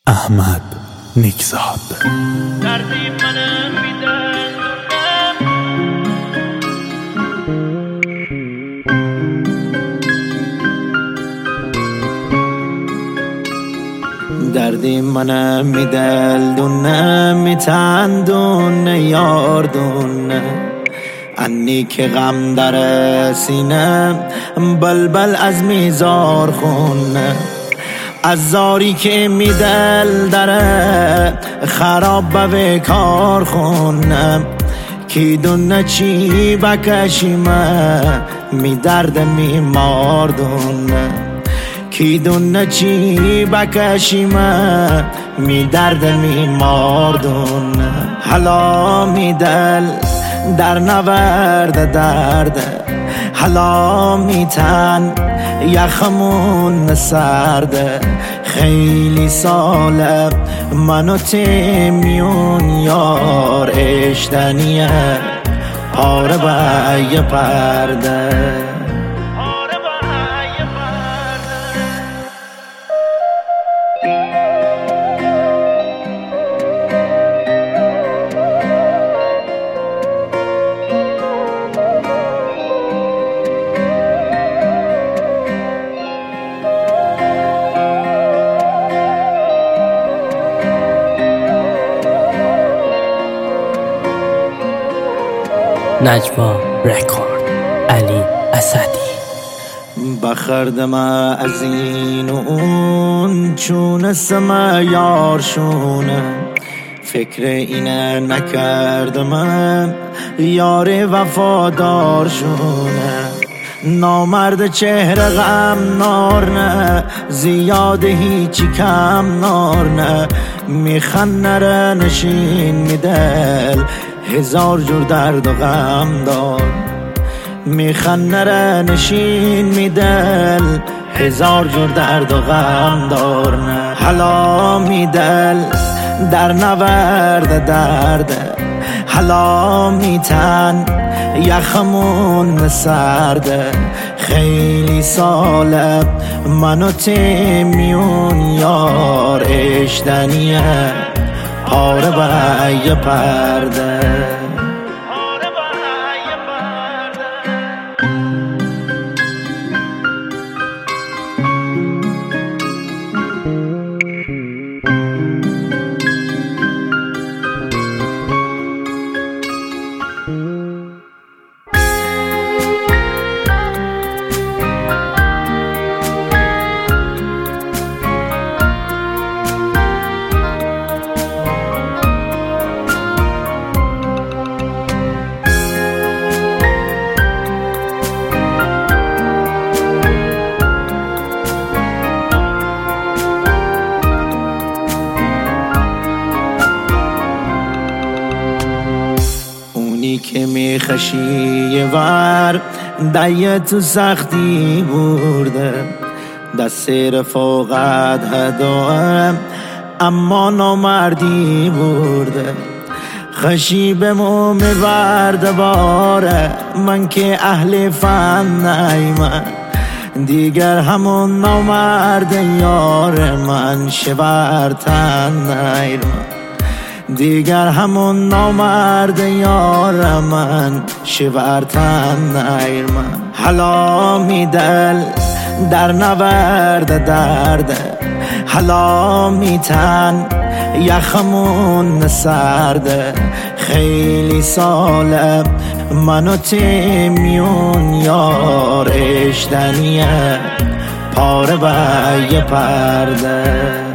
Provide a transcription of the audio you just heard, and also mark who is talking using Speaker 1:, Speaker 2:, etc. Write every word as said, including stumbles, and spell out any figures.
Speaker 1: احمد نیکزاد.
Speaker 2: دردی منم دردی منم میدل دونه میتندونه یار دونه انی که غم در سینه بلبل از میزار خونه از زاری که میدل داره خراب به کار خونه کی دونه چی بکشیمه می درد می ماردونه کی دونه چی بکشیمه می درد می ماردونه حالا می دل در نورد درده حالا می تن یخمون سرده خیلی ساله منو تیمیون یار اشتنیه آره به یه پرده
Speaker 3: نجوا رکورد علی اسدی.
Speaker 2: بخردم از این و اون چونستم یارشونه فکر اینه نکردم یار وفادارشونه نامرد چهره غم نار نه زیاد هیچی کم نار نه میخنره نشین میدل هزار جور درد و غم دار میخنره نشین میدل هزار جور درد و غم دار نه حالا میدل در نورد درده حالا میتن یخمون سرده خیلی ساله منو تیمیون یار اشتنیه آره به یه پرده که میخشی یه ور دیه تو سختی برده دست رفاقت هدوه اما نامردی برده خشی به مو میبرده باره من که اهل فن نیمه دیگر همون نامرد یار من شبرتن نیرمه دیگر همون نامرد یار من شورتن نیر من حالا میدل در نورد درده حالا میتن یخمون سرده خیلی ساله منو تیمیون یار اشتنیه پاره به یه پرده